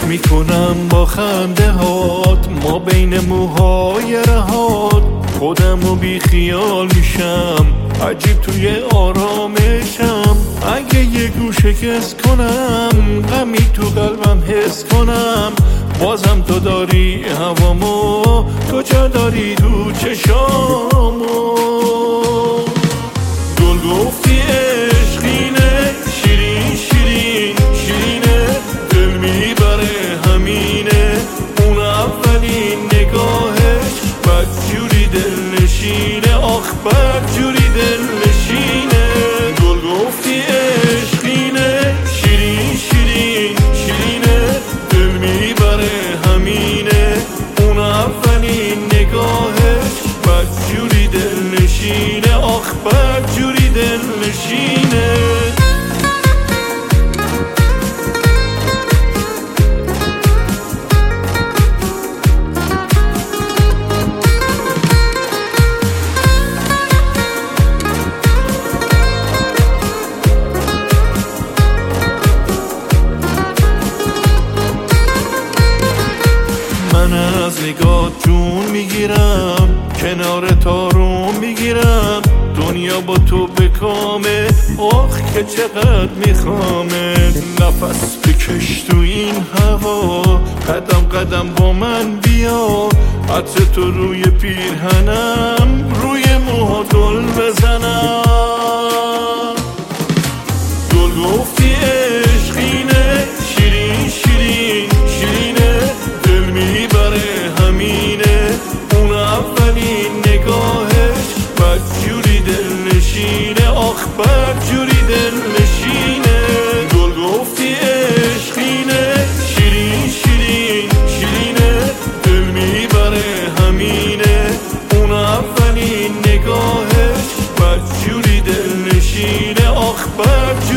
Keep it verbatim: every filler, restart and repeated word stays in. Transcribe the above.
عشق میکنم با خنده هات، ما بین موهای رهات خودمو بی خیال میشم، عجیب توی آرامشم. اگه یه گوشه کس کنم غمی تو قلبم حس کنم، بازم تو داری هوامو، کجا داری تو چشامو. گل گفتی عشقینه، شیرین شیرین شیرینه، دل میبره همینه، اون اولین نگاهش بدجوری دل نشینه، آخ بدجوری دل نشینه. گل گفتی عشقینه، شیرین شیرین شیرینه، دل میبره همینه، اون اولین نگاهش بدجوری دل نشینه، آخ بدجوری دل نشینه. من از نگاه جون میگیرم، کنار تارون میگیرم، دنیا با تو بکامه، آخ که چقدر میخوامه. نفس بکش تو این هوا، قدم قدم با من بیا، عطر تو روی پیرهنم، روی موها گل بزنم. گل گفتی عشقینه، شیرین شیرین شیرینه، دل میبره همینه، اون اولین نگاهش بدجوری دل نشینه، آخ بدجوری دل نشینه. گل گفتی عشقینه، شیرین شیرین شیرینه، دل میبره همینه، اون اولین نگاهش بدجوری دل نشینه، آخ بدجوری